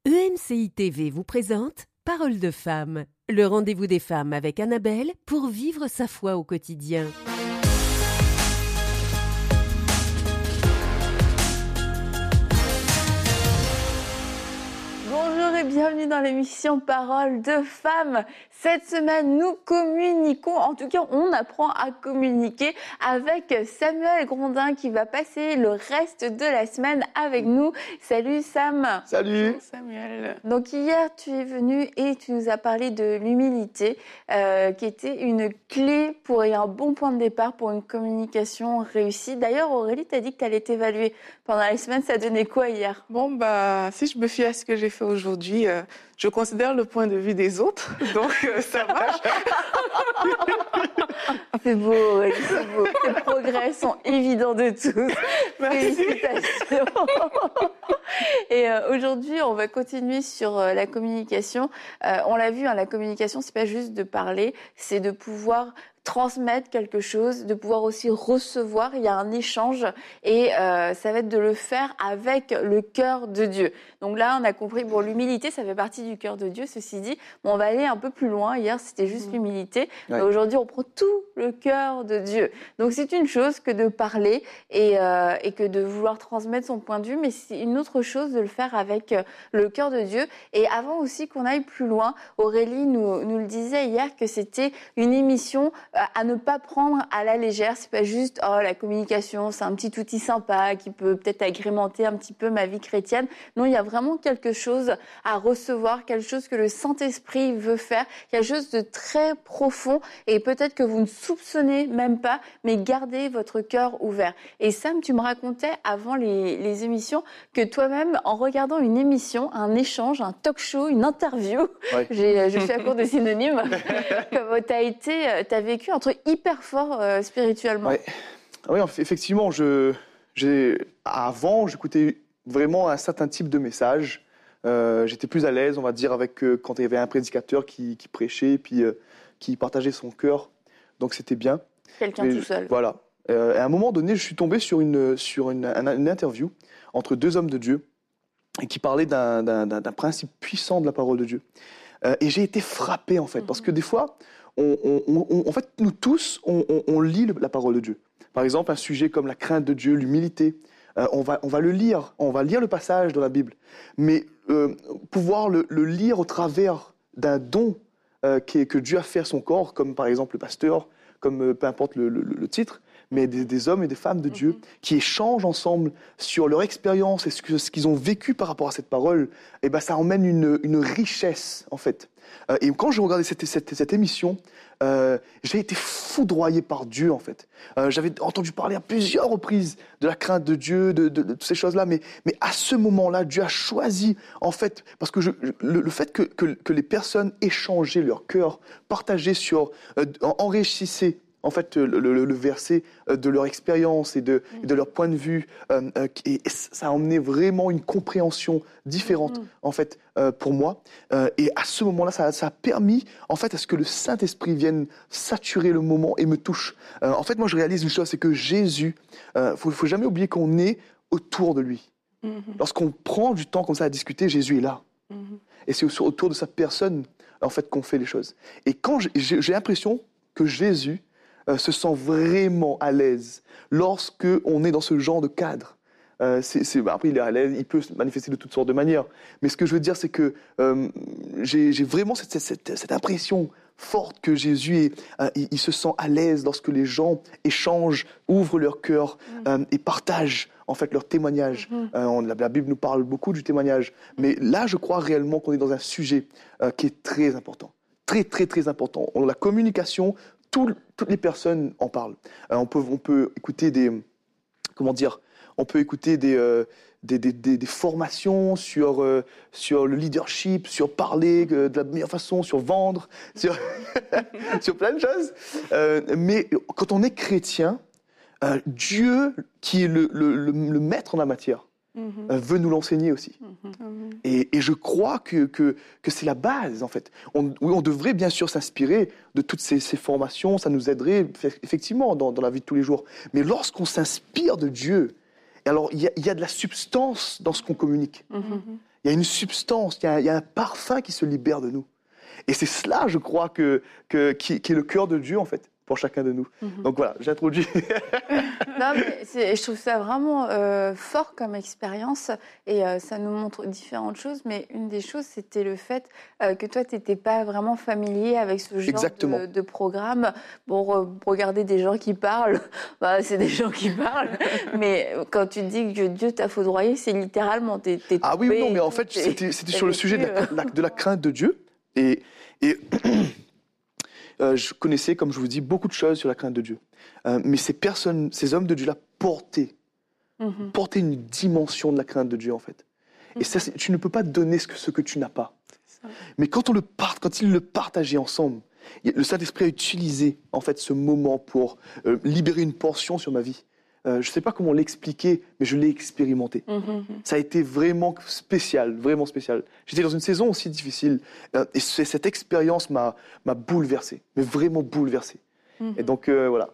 EMCI TV vous présente Parole de femme, le rendez-vous des femmes avec Annabelle pour vivre sa foi au quotidien. Bonjour et bienvenue dans l'émission Parole de femmes. Cette semaine, nous communiquons, en tout cas on apprend à communiquer avec Samuel Grondin qui va passer le reste de la semaine avec nous. Salut Sam. Salut. Bonjour Samuel. Donc hier tu es venu et tu nous as parlé de l'humilité qui était une clé pour et un bon point de départ pour une communication réussie. D'ailleurs Aurélie t'a dit que tu allais t'évaluer pendant la semaine, ça donnait quoi hier? Bon, si je me fie à ce que j'ai fait aujourd'hui, je considère le point de vue des autres, donc ça marche. C'est beau, Aurélie, c'est beau. Tes progrès sont évidents de tous. Merci. Félicitations. Et aujourd'hui, on va continuer sur la communication. On l'a vu, la communication, c'est pas juste de parler, c'est de pouvoir transmettre quelque chose, de pouvoir aussi recevoir. Il y a un échange et ça va être de le faire avec le cœur de Dieu. Donc là, on a compris, l'humilité, ça fait partie du cœur de Dieu, ceci dit. Mais on va aller un peu plus loin. Hier, c'était juste l'humilité. Ouais. Aujourd'hui, on prend tout le cœur de Dieu. Donc c'est une chose que de parler et que de vouloir transmettre son point de vue, mais c'est une autre chose de le faire avec le cœur de Dieu. Et avant aussi qu'on aille plus loin, Aurélie nous le disait hier que c'était une émission à ne pas prendre à la légère. C'est pas juste la communication, c'est un petit outil sympa qui peut peut-être agrémenter un petit peu ma vie chrétienne. Non, il y a vraiment quelque chose à recevoir, quelque chose que le Saint-Esprit veut faire, quelque chose de très profond et peut-être que vous ne soupçonnez même pas, mais gardez votre cœur ouvert. Et Sam, tu me racontais avant les émissions que toi-même, en regardant une émission, un échange, un talk-show, une interview, je suis à court de synonymes, comme t'as vécu un truc hyper fort spirituellement. Oui, effectivement, avant, j'écoutais vraiment un certain type de message. J'étais plus à l'aise, on va dire, avec quand il y avait un prédicateur qui prêchait, puis qui partageait son cœur. Donc c'était bien. Quelqu'un tout seul. Voilà. À un moment donné, je suis tombé sur une interview entre deux hommes de Dieu et qui parlaient d'un principe puissant de la parole de Dieu. Et j'ai été frappé, en fait, parce que des fois, en fait, nous tous, on lit la parole de Dieu. Par exemple, un sujet comme la crainte de Dieu, l'humilité, on va le lire, on va lire le passage de la Bible, mais pouvoir le lire au travers d'un don que Dieu a fait à son corps, comme par exemple le pasteur, comme peu importe le titre, mais des hommes et des femmes de Dieu qui échangent ensemble sur leur expérience et ce qu'ils ont vécu par rapport à cette parole, et ça emmène une richesse, en fait. Et quand je regardais cette émission, j'ai été foudroyé par Dieu, en fait. J'avais entendu parler à plusieurs reprises de la crainte de Dieu, de toutes ces choses-là, mais à ce moment-là, Dieu a choisi, en fait, parce que le fait que les personnes échangeaient leur cœur, partageaient enrichissaient, en fait, le verset de leur expérience et de leur point de vue. Et ça a emmené vraiment une compréhension différente, en fait, pour moi. Et à ce moment-là, ça a permis, en fait, à ce que le Saint-Esprit vienne saturer le moment et me touche. En fait, moi, je réalise une chose, c'est que Jésus, faut jamais oublier qu'on est autour de lui. Lorsqu'on prend du temps comme ça à discuter, Jésus est là. Et c'est autour de sa personne, en fait, qu'on fait les choses. Et quand j'ai l'impression que Jésus se sent vraiment à l'aise lorsque on est dans ce genre de cadre. Après, il est à l'aise, il peut se manifester de toutes sortes de manières. Mais ce que je veux dire, c'est que j'ai vraiment cette impression forte que Jésus il se sent à l'aise lorsque les gens échangent, ouvrent leur cœur et partagent en fait leur témoignage. La Bible nous parle beaucoup du témoignage. Mais là, je crois réellement qu'on est dans un sujet qui est très important. Très, très, très important. La communication, toutes les personnes en parlent. On peut écouter on peut écouter des formations sur le leadership, sur parler de la meilleure façon, sur vendre, sur plein de choses. Mais quand on est chrétien, Dieu, qui est le maître en la matière, veut nous l'enseigner aussi. Et je crois que c'est la base, en fait. On devrait bien sûr s'inspirer de toutes ces formations, ça nous aiderait effectivement dans la vie de tous les jours. Mais lorsqu'on s'inspire de Dieu, Et alors, il y a de la substance dans ce qu'on communique. Il y a une substance, il y a un parfum qui se libère de nous. Et c'est cela, je crois, qui est le cœur de Dieu, en fait, pour chacun de nous. Donc voilà, j'introduis. Non, mais je trouve ça vraiment fort comme expérience et ça nous montre différentes choses. Mais une des choses, c'était le fait que toi, tu n'étais pas vraiment familier avec ce genre de programme. Bon, regarder des gens qui parlent, bah, c'est des gens qui parlent. Mais quand tu dis que Dieu t'a foudroyé, c'est littéralement t'es Ah oui, non, mais en fait, c'était sur le sujet de la crainte de Dieu. Et je connaissais, comme je vous dis, beaucoup de choses sur la crainte de Dieu. Mais ces hommes de Dieu-là portaient une dimension de la crainte de Dieu, en fait. Et ça, tu ne peux pas donner ce que tu n'as pas. Mais quand ils le partageaient ensemble, le Saint-Esprit a utilisé, en fait, ce moment pour libérer une portion sur ma vie. Je ne sais pas comment l'expliquer, mais je l'ai expérimenté. Ça a été vraiment spécial, vraiment spécial. J'étais dans une saison aussi difficile, et cette expérience m'a bouleversé, mais vraiment bouleversé. Et donc, voilà.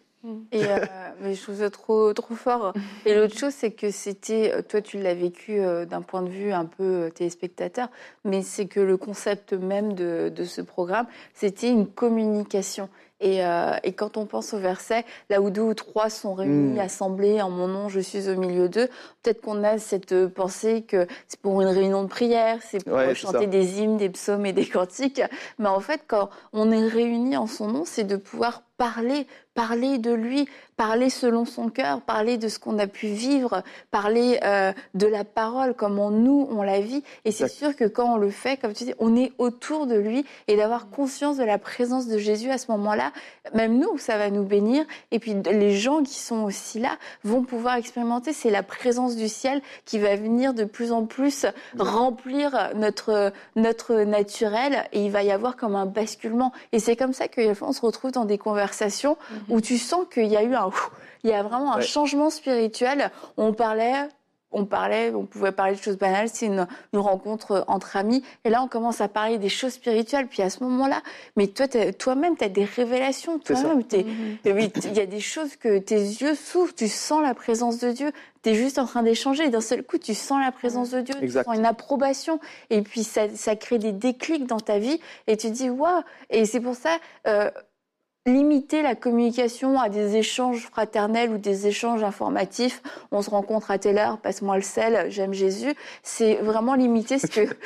Mais je trouve ça trop fort. Et l'autre chose, c'est que toi, tu l'as vécu d'un point de vue un peu téléspectateur, mais c'est que le concept même de ce programme, c'était une communication. Et quand on pense au verset, là où 2 ou 3 sont réunis, assemblés en mon nom, je suis au milieu d'eux, peut-être qu'on a cette pensée que c'est pour une réunion de prière, c'est pour chanter des hymnes, des psaumes et des cantiques. Mais en fait, quand on est réunis en son nom, c'est de pouvoir parler de lui, parler selon son cœur, parler de ce qu'on a pu vivre, parler de la parole, comment nous, on la vit. Et c'est sûr que quand on le fait, comme tu dis, on est autour de lui et d'avoir conscience de la présence de Jésus à ce moment-là, même nous, ça va nous bénir. Et puis les gens qui sont aussi là vont pouvoir expérimenter. C'est la présence du ciel qui va venir de plus en plus remplir notre naturel et il va y avoir comme un basculement. Et c'est comme ça qu'on se retrouve dans des conversations où tu sens qu'il y a eu vraiment un changement spirituel. On pouvait parler de choses banales, c'est une rencontre entre amis. Et là, on commence à parler des choses spirituelles. Puis à ce moment-là, mais toi-même, tu as des révélations. Toi-même, il y a des choses que tes yeux s'ouvrent, tu sens la présence de Dieu. Tu es juste en train d'échanger et d'un seul coup, tu sens la présence de Dieu, tu sens une approbation. Et puis, ça crée des déclics dans ta vie. Et tu te dis, waouh! Et c'est pour ça... limiter la communication à des échanges fraternels ou des échanges informatifs. On se rencontre à telle heure, passe-moi le sel, j'aime Jésus. C'est vraiment limiter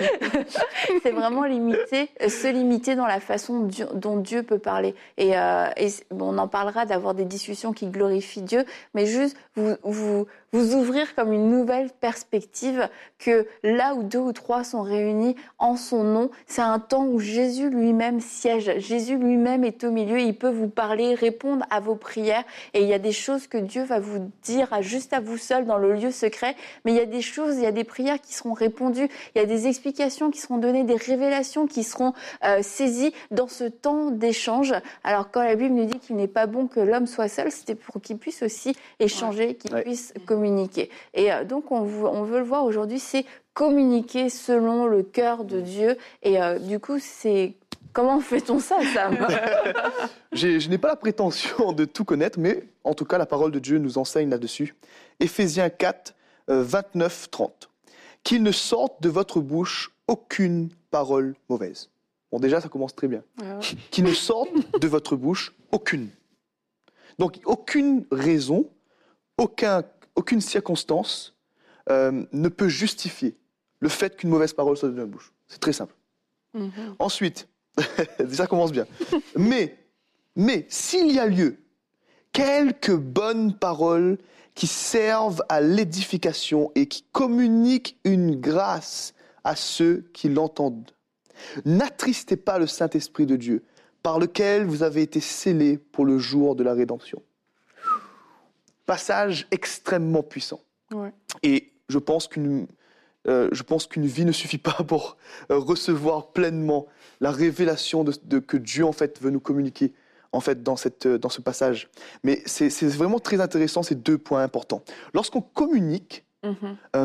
se limiter dans la façon dont Dieu peut parler. Et on en parlera d'avoir des discussions qui glorifient Dieu, mais juste vous ouvrir comme une nouvelle perspective que là où 2 ou 3 sont réunis en son nom, c'est un temps où Jésus lui-même siège. Jésus lui-même est au milieu, il peut vous parler, répondre à vos prières. Et il y a des choses que Dieu va vous dire juste à vous seul dans le lieu secret. Mais il y a des prières qui seront répondues. Il y a des explications qui seront données, des révélations qui seront saisies dans ce temps d'échange. Alors quand la Bible nous dit qu'il n'est pas bon que l'homme soit seul, c'était pour qu'il puisse aussi échanger, qu'il puisse communiquer. Et donc on veut le voir aujourd'hui, c'est communiquer selon le cœur de Dieu. Et du coup, c'est... Comment fait-on ça, Sam? Je n'ai pas la prétention de tout connaître, mais en tout cas, la parole de Dieu nous enseigne là-dessus. Éphésiens 4, 29-30. Qu'il ne sorte de votre bouche aucune parole mauvaise. Bon, déjà, ça commence très bien. Qu'il ne sorte de votre bouche aucune. Donc, aucune raison, aucune circonstance ne peut justifier le fait qu'une mauvaise parole sorte de notre bouche. C'est très simple. Ensuite, ça commence bien. Mais s'il y a lieu, quelques bonnes paroles qui servent à l'édification et qui communiquent une grâce à ceux qui l'entendent. N'attristez pas le Saint-Esprit de Dieu, par lequel vous avez été scellés pour le jour de la rédemption. Passage extrêmement puissant. Ouais. Et je pense qu'une vie ne suffit pas pour recevoir pleinement la révélation que Dieu en fait veut nous communiquer en fait dans ce passage. Mais c'est vraiment très intéressant ces 2 points importants. Lorsqu'on communique,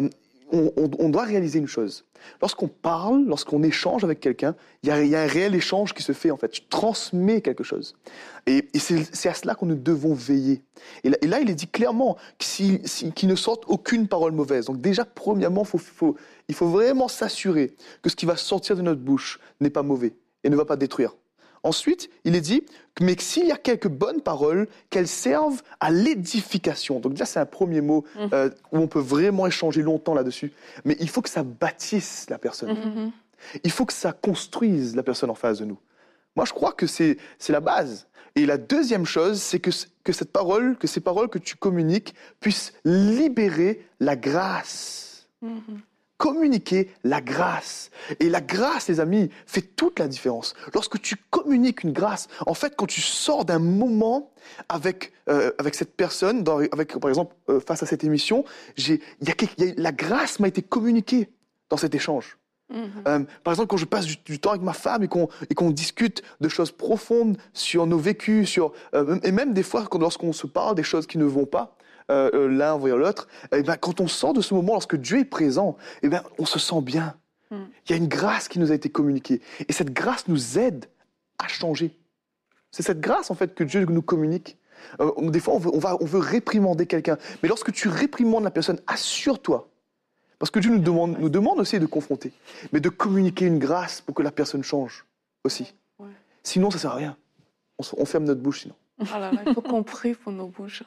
on doit réaliser une chose. Lorsqu'on parle, lorsqu'on échange avec quelqu'un, il y a un réel échange qui se fait en fait. Je transmets quelque chose. Et c'est à cela que nous devons veiller. Et là, il est dit clairement qu'il ne sorte aucune parole mauvaise. Donc déjà, premièrement, il faut vraiment s'assurer que ce qui va sortir de notre bouche n'est pas mauvais et ne va pas détruire. Ensuite, il est dit, mais s'il y a quelques bonnes paroles, qu'elles servent à l'édification. Donc là, c'est un premier mot où on peut vraiment échanger longtemps là-dessus. Mais il faut que ça bâtisse la personne. Il faut que ça construise la personne en face de nous. Moi, je crois que c'est la base. Et la deuxième chose, c'est que ces paroles que tu communiques puissent libérer la grâce. Communiquer la grâce. Et la grâce, les amis, fait toute la différence. Lorsque tu communiques une grâce, en fait, quand tu sors d'un moment avec cette personne, par exemple, face à cette émission, la grâce m'a été communiquée dans cet échange. Par exemple, quand je passe du temps avec ma femme et qu'on discute de choses profondes sur nos vécus, et même des fois, lorsqu'on se parle des choses qui ne vont pas, l'un envers l'autre, quand on sort de ce moment, lorsque Dieu est présent, on se sent bien. Il y a une grâce qui nous a été communiquée. Et cette grâce nous aide à changer. C'est cette grâce, en fait, que Dieu nous communique. Des fois, on veut réprimander quelqu'un. Mais lorsque tu réprimandes la personne, assure-toi. Parce que Dieu nous demande aussi de confronter. Mais de communiquer une grâce pour que la personne change aussi. Ouais. Sinon, ça ne sert à rien. On ferme notre bouche, sinon. Oh là là, il faut qu'on prie pour nos bouches.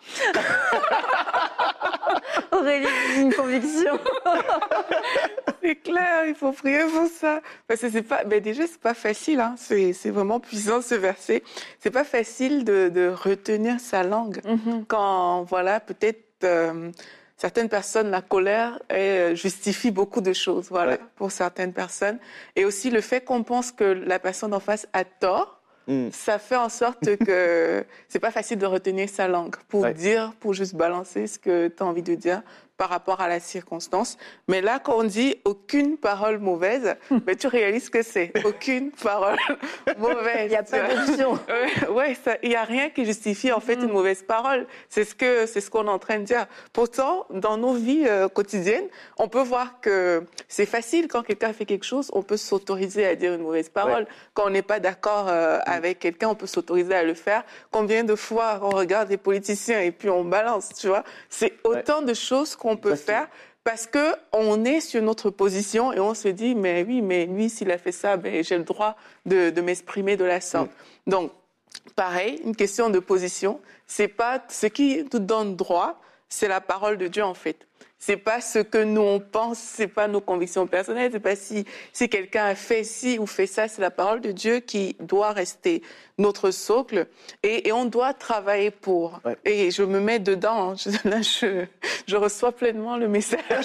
Aurélie, une conviction. C'est clair, il faut prier pour ça. Parce que déjà, c'est pas facile. Hein. C'est vraiment puissant ce verset. C'est pas facile de retenir sa langue. Quand, voilà, peut-être certaines personnes, la colère justifie beaucoup de choses, voilà, pour certaines personnes. Et aussi le fait qu'on pense que la personne en face a tort. Ça fait en sorte que c'est pas facile de retenir sa langue pour juste balancer ce que tu as envie de dire par rapport à la circonstance. Mais là, quand on dit aucune parole mauvaise, tu réalises que c'est aucune parole mauvaise. Il n'y a pas d'option. Il n'y a rien qui justifie en fait une mauvaise parole. C'est ce qu'on est en train de dire. Pourtant, dans nos vies quotidiennes, on peut voir que c'est facile quand quelqu'un fait quelque chose, on peut s'autoriser à dire une mauvaise parole. Quand on n'est pas d'accord avec quelqu'un, on peut s'autoriser à le faire. Combien de fois on regarde les politiciens et puis on balance, tu vois? C'est autant de choses qu'on peut faire parce que on est sur notre position et on se dit mais lui s'il a fait ça, j'ai le droit de m'exprimer de la sorte. Donc pareil, une question de position, c'est pas ce qui nous donne droit, c'est la parole de Dieu en fait. C'est pas ce que nous on pense, c'est pas nos convictions personnelles, c'est pas si quelqu'un a fait ci ou fait ça, c'est la parole de Dieu qui doit rester notre socle et on doit travailler pour. Ouais. Et je me mets dedans, là je reçois pleinement le message.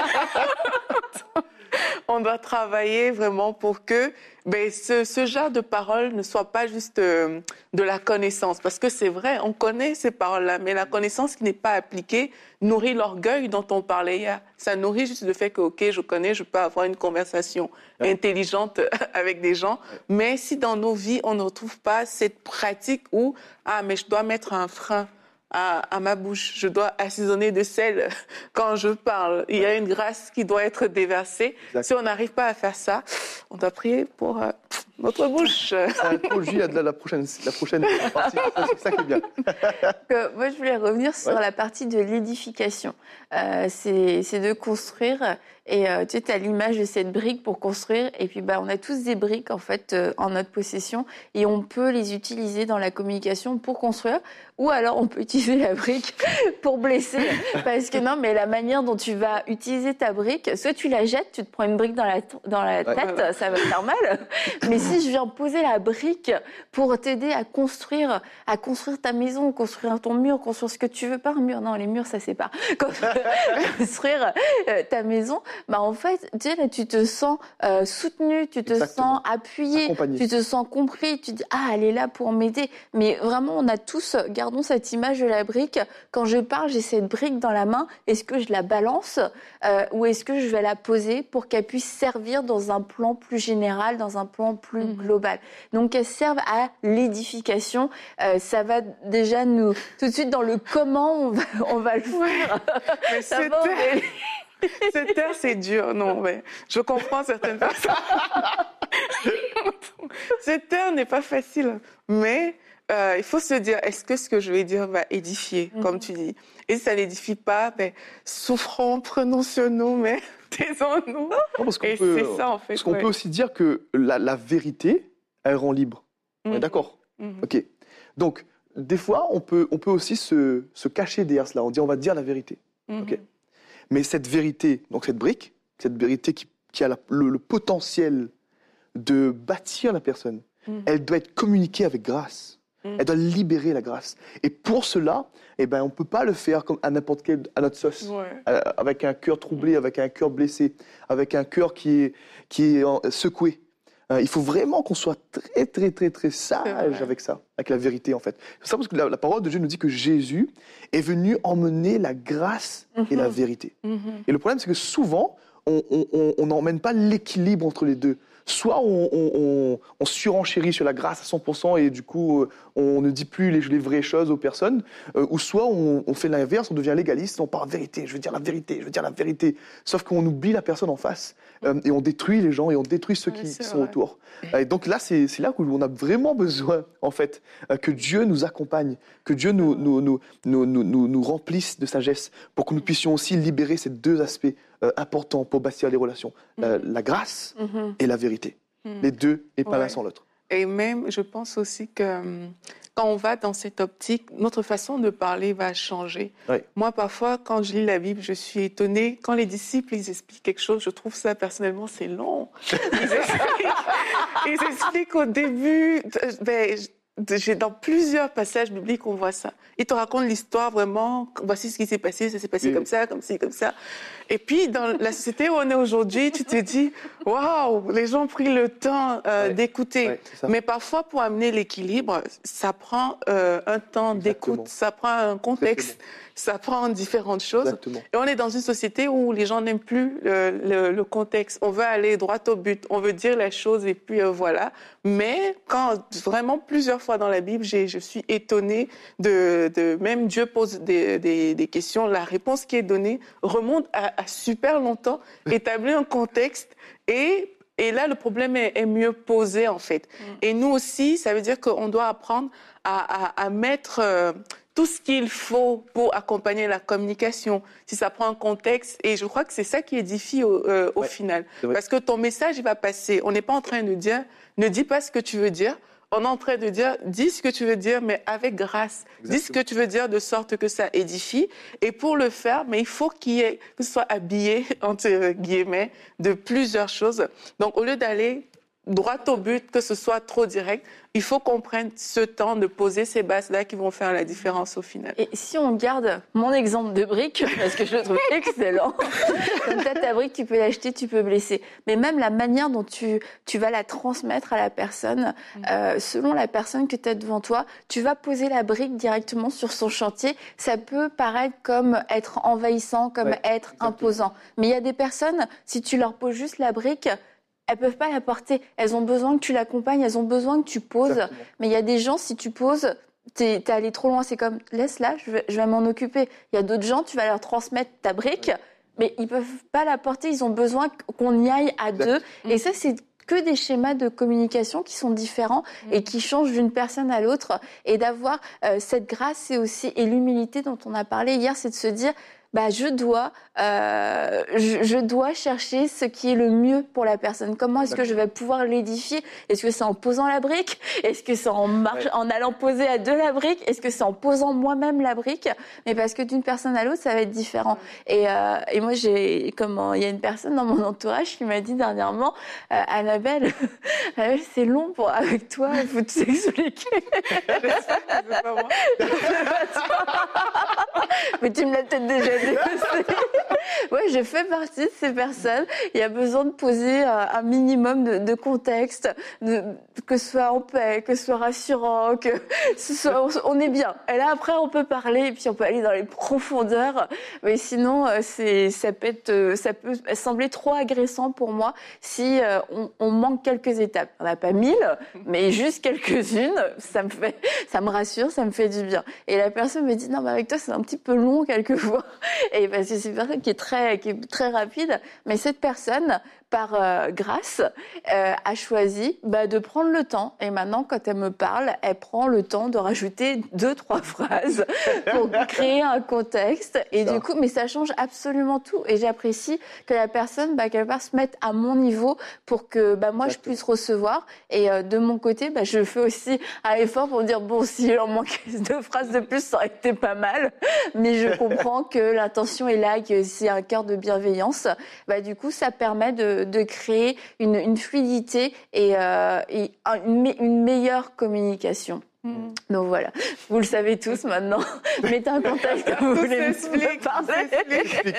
On doit travailler vraiment pour que ce genre de paroles ne soit pas juste de la connaissance. Parce que c'est vrai, on connaît ces paroles-là, mais la connaissance qui n'est pas appliquée nourrit l'orgueil dont on parlait hier. Ça nourrit juste le fait que, OK, je connais, je peux avoir une conversation intelligente avec des gens. Mais si dans nos vies, on ne retrouve pas cette pratique où, mais je dois mettre un frein à ma bouche, je dois assaisonner de sel quand je parle. Il y a une grâce qui doit être déversée. Exactement. Si on n'arrive pas à faire ça, on doit prier pour notre bouche. Ça introduit la prochaine partie. C'est ça qui est bien. Moi, je voulais revenir sur la partie de l'édification. C'est de construire. Et tu sais, as l'image de cette brique pour construire. Et puis, on a tous des briques, en fait, en notre possession. Et on peut les utiliser dans la communication pour construire. Ou alors, on peut utiliser la brique pour blesser. Parce que non, mais la manière dont tu vas utiliser ta brique, soit tu la jettes, tu te prends une brique dans la tête, ça va faire mal. Mais si je viens poser la brique pour t'aider à construire ta maison, construire ton mur, construire ce que tu veux, pas un mur, non, les murs, ça c'est pas. Construire ta maison, en fait, tu sais, là, tu te sens soutenu, tu te sens appuyé, tu te sens compris, tu te dis, elle est là pour m'aider. Mais vraiment, on a tous, gardons cette image de la brique. Quand je parle, j'ai cette brique dans la main. Est-ce que je la balance ou est-ce que je vais la poser pour qu'elle puisse servir dans un plan plus général, dans un plan plus global? Donc, qu'elle serve à l'édification. Ça va déjà nous, tout de suite, dans le comment on va le faire. Mais Se taire, c'est dur. Non, mais je comprends certaines personnes. Se taire n'est pas facile. Mais il faut se dire, est-ce que ce que je vais dire va édifier, comme tu dis? Et si ça n'édifie pas, souffrons, prenons sur nous, mais taisons-nous. Et c'est ça, en fait. Parce qu'on peut aussi dire que la vérité, elle rend libre. On est d'accord? OK. Donc, des fois, on peut aussi se cacher derrière cela. On dit, on va dire la vérité. OK. Mais cette vérité, donc cette vérité qui a le potentiel de bâtir la personne, elle doit être communiquée avec grâce. Elle doit libérer la grâce. Et pour cela, on ne peut pas le faire comme à notre sauce, avec un cœur troublé, avec un cœur blessé, avec un cœur qui est secoué. Il faut vraiment qu'on soit très, très, très, très sage avec ça, avec la vérité en fait. C'est ça parce que la parole de Dieu nous dit que Jésus est venu emmener la grâce et la vérité. Et le problème, c'est que souvent, on n'emmène pas l'équilibre entre les deux. Soit on surenchérit sur la grâce à 100% et du coup, on ne dit plus les vraies choses aux personnes, ou soit on fait l'inverse, on devient légaliste, on parle vérité, je veux dire la vérité. Sauf qu'on oublie la personne en face et on détruit les gens et on détruit ceux qui sont autour. Et donc là, c'est là où on a vraiment besoin, en fait, que Dieu nous accompagne, que Dieu nous remplisse de sagesse pour que nous puissions aussi libérer ces deux aspects importants pour bâtir les relations. La grâce et la vérité. Les deux et pas l'un sans l'autre. Et même, je pense aussi que quand on va dans cette optique, notre façon de parler va changer. Oui. Moi, parfois, quand je lis la Bible, je suis étonnée. Quand les disciples, ils expliquent quelque chose, je trouve ça, personnellement, c'est long. Ils expliquent au début... dans plusieurs passages bibliques, on voit ça. Ils te racontent l'histoire vraiment, voici ce qui s'est passé, ça s'est passé comme ça, comme ci, comme ça. Et puis, dans la société où on est aujourd'hui, tu te dis, waouh, les gens ont pris le temps d'écouter. Mais parfois, pour amener l'équilibre, ça prend un temps d'écoute, ça prend un contexte, ça prend différentes choses. Exactement. Et on est dans une société où les gens n'aiment plus le contexte. On veut aller droit au but, on veut dire la chose et puis voilà. Mais quand vraiment plusieurs fois dans la Bible, je suis étonnée de même Dieu pose des questions. La réponse qui est donnée remonte à super longtemps, établit un contexte et là, le problème est mieux posé, en fait. Et nous aussi, ça veut dire qu'on doit apprendre à mettre tout ce qu'il faut pour accompagner la communication, si ça prend un contexte. Et je crois que c'est ça qui édifie au final. Parce que ton message, il va passer. On n'est pas en train de dire, ne dis pas ce que tu veux dire. On est en train de dire, dis ce que tu veux dire, mais avec grâce. Exactement. Dis ce que tu veux dire de sorte que ça édifie. Et pour le faire, mais il faut que ce soit habillé, entre guillemets, de plusieurs choses. Donc, au lieu d'aller droit au but, que ce soit trop direct, il faut qu'on prenne ce temps de poser ces bases-là qui vont faire la différence au final. Et si on garde mon exemple de brique, parce que je le trouve excellent, comme ça, ta brique, tu peux l'acheter, tu peux blesser. Mais même la manière dont tu vas la transmettre à la personne, selon la personne que tu as devant toi, tu vas poser la brique directement sur son chantier. Ça peut paraître comme être envahissant, comme être imposant. Mais il y a des personnes, si tu leur poses juste la brique, elles peuvent pas la porter. Elles ont besoin que tu l'accompagnes, elles ont besoin que tu poses. Exactement. Mais il y a des gens, si tu poses, t'es allé trop loin. C'est comme, laisse-la, je vais m'en occuper. Il y a d'autres gens, tu vas leur transmettre ta brique, mais ils peuvent pas la porter. Ils ont besoin qu'on y aille à deux. Et ça, c'est que des schémas de communication qui sont différents et qui changent d'une personne à l'autre. Et d'avoir cette grâce et l'humilité dont on a parlé hier, c'est de se dire, je dois chercher ce qui est le mieux pour la personne. Comment est-ce que je vais pouvoir l'édifier? Est-ce que c'est en posant la brique? Est-ce que c'est en allant poser à deux la brique? Est-ce que c'est en posant moi-même la brique? Mais parce que d'une personne à l'autre, ça va être différent. Et moi, il y a une personne dans mon entourage qui m'a dit dernièrement, Annabelle, c'est long avec toi, il faut t'expliquer. Mais tu me l'as peut-être déjà dit. Ouais, je fais partie de ces personnes. Il y a besoin de poser un minimum de contexte, que ce soit en paix, que ce soit rassurant, que ce soit, on est bien. Et là, après, on peut parler et puis on peut aller dans les profondeurs. Mais sinon, ça peut sembler trop agressant pour moi si on manque quelques étapes. On n'a pas 1000, mais juste quelques-unes. Ça me rassure, ça me fait du bien. Et la personne me dit, non, mais avec toi, c'est un petit peu long quelquefois. Et parce que c'est une personne qui est très rapide, mais cette personne, par grâce, a choisi de prendre le temps. Et maintenant, quand elle me parle, elle prend le temps de rajouter 2-3 phrases pour créer un contexte. Et du coup, mais ça change absolument tout. Et j'apprécie que la personne, quelque part, se mette à mon niveau pour que moi, je puisse recevoir. Et de mon côté, je fais aussi un effort pour me dire, bon, s'il en manquait 2 phrases de plus, ça aurait été pas mal. Mais je comprends que l'intention est là, que c'est un cœur de bienveillance. Du coup, ça permet de créer une fluidité et une meilleure communication. Donc voilà, vous le savez tous maintenant. Mettez un contexte que vous voulez me parler.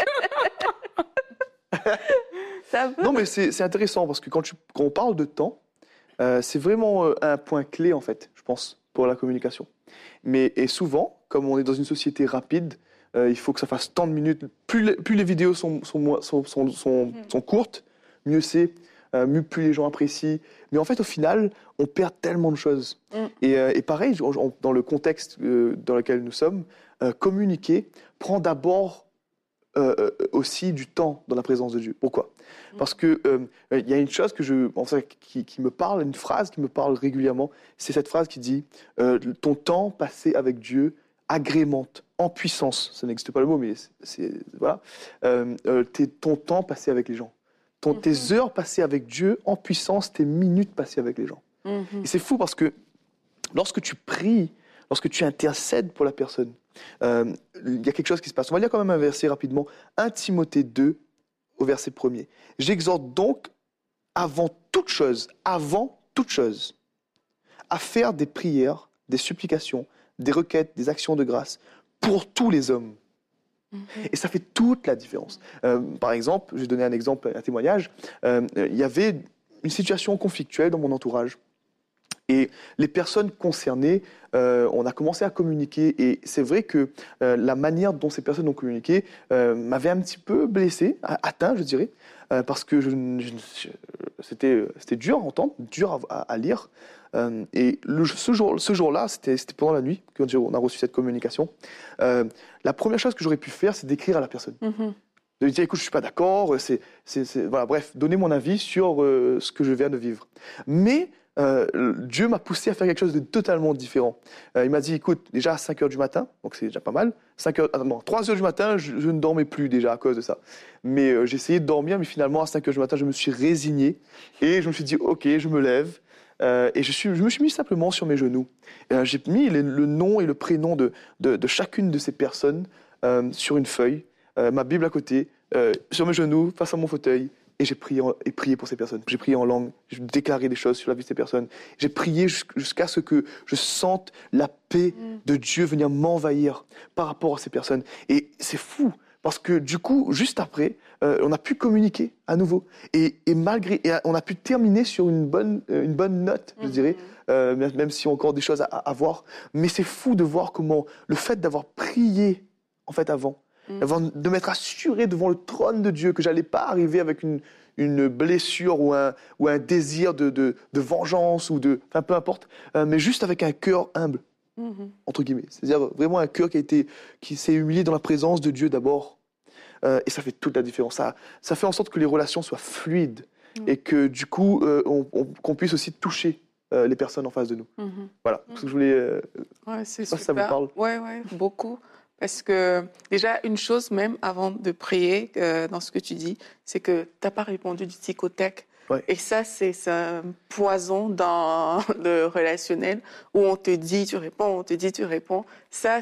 Non, mais c'est intéressant parce que quand on parle de temps, c'est vraiment un point clé, en fait, je pense, pour la communication. Et souvent, comme on est dans une société rapide, il faut que ça fasse tant de minutes. Plus les vidéos sont courtes, mieux c'est, plus les gens apprécient. Mais en fait, au final, on perd tellement de choses. Et pareil, dans le contexte dans lequel nous sommes, communiquer prend d'abord aussi du temps dans la présence de Dieu. Pourquoi ? Parce que y a une chose qui me parle, une phrase qui me parle régulièrement, c'est cette phrase qui dit « Ton temps passé avec Dieu agrémente en puissance ». Ça n'existe pas le mot, mais voilà. Ton temps passé avec les gens. Tes heures passées avec Dieu en puissance, tes minutes passées avec les gens. Et c'est fou parce que lorsque tu pries, lorsque tu intercèdes pour la personne, il y a quelque chose qui se passe. On va lire quand même un verset rapidement. 1 Timothée 2, au verset 1er. « J'exhorte donc avant toute chose, à faire des prières, des supplications, des requêtes, des actions de grâce pour tous les hommes. » Et ça fait toute la différence. Par exemple, je vais donner un exemple, un témoignage. Il y avait une situation conflictuelle dans mon entourage. Et les personnes concernées, on a commencé à communiquer. Et c'est vrai que la manière dont ces personnes ont communiqué m'avait un petit peu blessé, atteint, je dirais, parce que c'était dur à entendre, dur à lire. Et ce jour-là, c'était pendant la nuit qu'on a reçu cette communication. La première chose que j'aurais pu faire, c'est d'écrire à la personne. De lui dire, écoute, je ne suis pas d'accord, voilà, bref, donner mon avis sur ce que je viens de vivre. Mais Dieu m'a poussé à faire quelque chose de totalement différent. Il m'a dit, écoute, déjà à 5 heures du matin, donc c'est déjà pas mal, 3 heures du matin, je ne dormais plus déjà à cause de ça. Mais j'ai essayé de dormir, mais finalement, à 5 heures du matin, je me suis résigné et je me suis dit, ok, je me lève. Et je me suis mis simplement sur mes genoux. J'ai mis le nom et le prénom de chacune de ces personnes sur une feuille, ma Bible à côté, sur mes genoux, face à mon fauteuil, et j'ai prié pour ces personnes. J'ai prié en langue, j'ai déclaré des choses sur la vie de ces personnes. J'ai prié jusqu'à ce que je sente la paix de Dieu venir m'envahir par rapport à ces personnes. Et c'est fou, parce que du coup, juste après, on a pu communiquer à nouveau. Et on a pu terminer sur une bonne note, je dirais, même s'il y a encore des choses à voir. Mais c'est fou de voir comment le fait d'avoir prié, en fait, avant, de m'être assuré devant le trône de Dieu que j'allais pas arriver avec une blessure ou un désir de vengeance ou enfin peu importe, mais juste avec un cœur humble, entre guillemets. C'est-à-dire vraiment un cœur qui s'est humilié dans la présence de Dieu d'abord. Et ça fait toute la différence. Ça fait en sorte que les relations soient fluides et que du coup, qu'on puisse aussi toucher les personnes en face de nous. Voilà, c'est ce que je voulais... c'est super. super. Ça vous parle? Oui, beaucoup. Parce que déjà, une chose même avant de prier, dans ce que tu dis, c'est que tu n'as pas répondu du tic au tac. Ouais. Et ça, c'est un poison dans le relationnel où on te dit, tu réponds, on te dit, tu réponds. Ça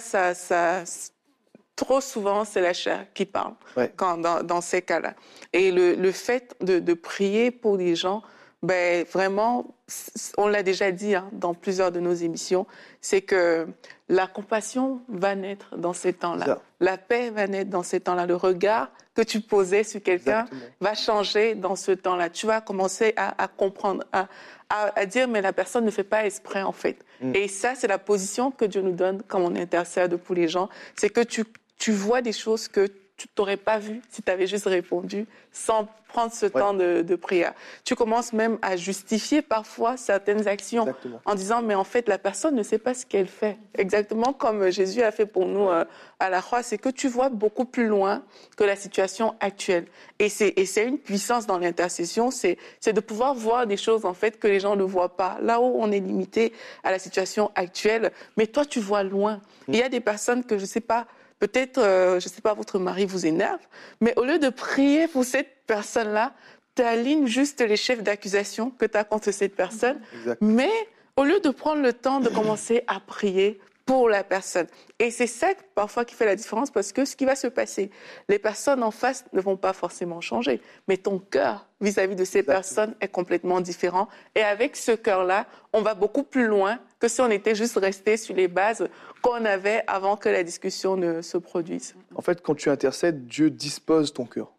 trop souvent, c'est la chair qui parle dans ces cas-là. Et le fait de prier pour les gens, vraiment, on l'a déjà dit dans plusieurs de nos émissions, c'est que la compassion va naître dans ces temps-là. La paix va naître dans ces temps-là. Le regard que tu posais sur quelqu'un va changer dans ce temps-là. Tu vas commencer à comprendre, à dire, mais la personne ne fait pas exprès, en fait. Et ça, c'est la position que Dieu nous donne quand on intercède pour les gens. C'est que tu vois des choses que tu t'aurais pas vu si tu avais juste répondu sans prendre ce temps de prière. Tu commences même à justifier parfois certaines actions en disant mais en fait la personne ne sait pas ce qu'elle fait. Exactement comme Jésus a fait pour nous à la croix, c'est que tu vois beaucoup plus loin que la situation actuelle. Et c'est une puissance dans l'intercession, c'est de pouvoir voir des choses en fait que les gens ne voient pas. Là où on est limité à la situation actuelle, mais toi tu vois loin. Il y a des personnes que je sais pas. Peut-être, je ne sais pas, votre mari vous énerve, mais au lieu de prier pour cette personne-là, tu alignes juste les chefs d'accusation que tu as contre cette personne. Mais au lieu de prendre le temps de commencer à prier pour la personne. Et c'est ça parfois qui fait la différence parce que ce qui va se passer, les personnes en face ne vont pas forcément changer, mais ton cœur vis-à-vis de ces personnes est complètement différent. Et avec ce cœur-là, on va beaucoup plus loin que si on était juste resté sur les bases qu'on avait avant que la discussion ne se produise. En fait, quand tu intercèdes, Dieu dispose ton cœur.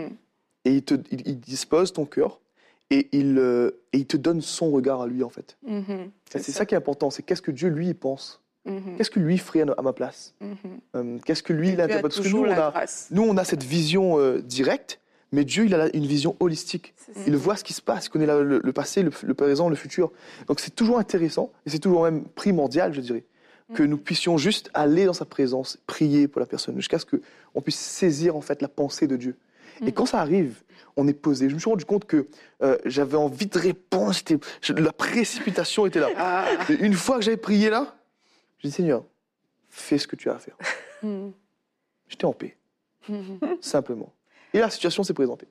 Et il dispose ton cœur et il te donne son regard à lui, en fait. C'est ça qui est important, c'est qu'est-ce que Dieu, lui, pense. Qu'est-ce que lui ferait à ma place? Qu'est-ce que lui, il interprète? Parce que nous, on a cette vision directe, mais Dieu, il a une vision holistique. Il voit ce qui se passe, il connaît le passé, le présent, le futur. Donc c'est toujours intéressant, et c'est toujours même primordial, je dirais, que nous puissions juste aller dans sa présence, prier pour la personne, jusqu'à ce qu'on puisse saisir en fait la pensée de Dieu. Et quand ça arrive, on est posé. Je me suis rendu compte que j'avais envie de répondre, la précipitation était là. Et une fois que j'avais prié là, je dis Seigneur, fais ce que tu as à faire. J'étais en paix, simplement. Et la situation s'est présentée.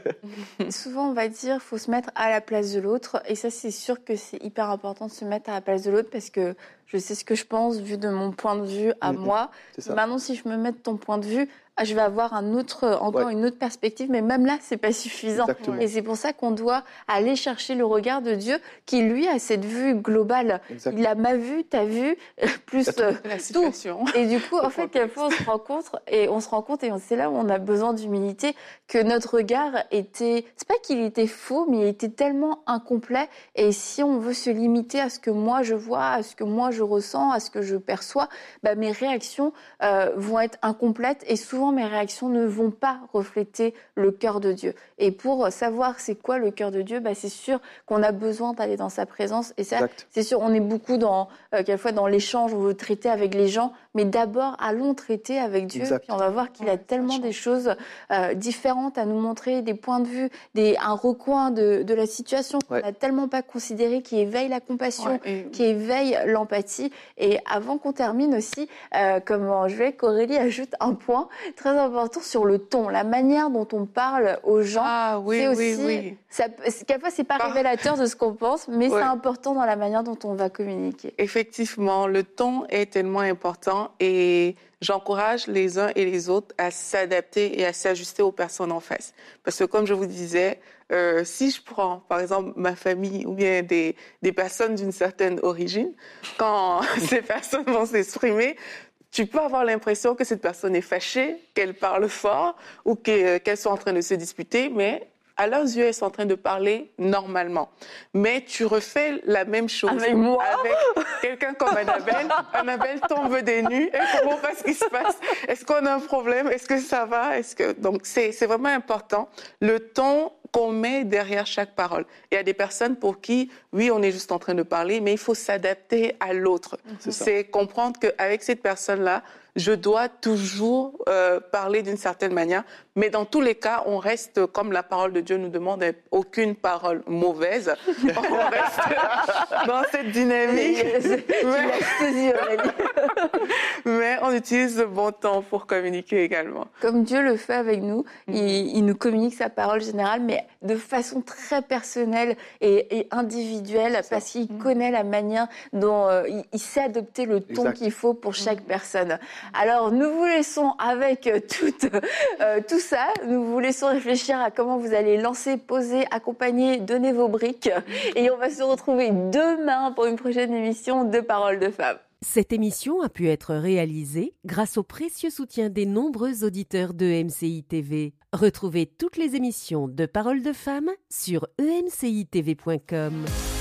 Souvent, on va dire qu'il faut se mettre à la place de l'autre. Et ça, c'est sûr que c'est hyper important de se mettre à la place de l'autre parce que je sais ce que je pense vu de mon point de vue à moi. Maintenant, si je me mets de ton point de vue, je vais avoir une autre perspective. Mais même là, c'est pas suffisant. Exactement. Et c'est pour ça qu'on doit aller chercher le regard de Dieu qui, lui, a cette vue globale. Il a ma vue, ta vue, plus la situation. Et du coup, en fait, quelquefois, on se rend compte, et c'est là où on a besoin d'humilité, que notre regard était, c'est pas qu'il était faux, mais il était tellement incomplet. Et si on veut se limiter à ce que moi je vois, à ce que moi je ressens, à ce que je perçois, mes réactions vont être incomplètes et souvent mes réactions ne vont pas refléter le cœur de Dieu. Et pour savoir c'est quoi le cœur de Dieu, c'est sûr qu'on a besoin d'aller dans sa présence. Et ça, c'est sûr, on est beaucoup quelquefois dans l'échange, on veut traiter avec les gens, mais d'abord allons traiter avec Dieu. Puis on va voir qu'il a tellement des choses différentes à nous montrer, des points de vue, un recoin de la situation qu'on n'a tellement pas considéré, qui éveille la compassion, qui éveille l'empathie. Et avant qu'on termine aussi, je veux qu'Aurélie ajoute un point très important sur le ton, la manière dont on parle aux gens. C'est aussi, quelquefois, c'est pas révélateur de ce qu'on pense, mais c'est important dans la manière dont on va communiquer. Effectivement, le ton est tellement important et j'encourage les uns et les autres à s'adapter et à s'ajuster aux personnes en face. Parce que comme je vous disais, si je prends par exemple ma famille ou bien des personnes d'une certaine origine, quand ces personnes vont s'exprimer, tu peux avoir l'impression que cette personne est fâchée, qu'elle parle fort ou qu'elles sont en train de se disputer, mais à leurs yeux, elles sont en train de parler normalement. Mais tu refais la même chose avec moi, avec quelqu'un comme Annabelle. Annabelle tombe des nues. Elle comprend pas ce qui se passe. Est-ce qu'on a un problème? Est-ce que ça va? Donc, c'est vraiment important. Le ton qu'on met derrière chaque parole. Il y a des personnes pour qui, oui, on est juste en train de parler, mais il faut s'adapter à l'autre. C'est comprendre qu'avec cette personne-là, je dois toujours parler d'une certaine manière, mais dans tous les cas, on reste, comme la parole de Dieu nous demande, aucune parole mauvaise. On reste dans cette dynamique. Mais on utilise le bon temps pour communiquer également. Comme Dieu le fait avec nous, il nous communique sa parole générale, mais de façon très personnelle et individuelle, parce qu'il connaît la manière dont il sait adopter le ton qu'il faut pour chaque personne. Alors, nous vous laissons avec tout ça. Nous vous laissons réfléchir à comment vous allez lancer, poser, accompagner, donner vos briques. Et on va se retrouver demain pour une prochaine émission de Paroles de Femmes. Cette émission a pu être réalisée grâce au précieux soutien des nombreux auditeurs de MCI TV. Retrouvez toutes les émissions de Paroles de Femmes sur emcitv.com.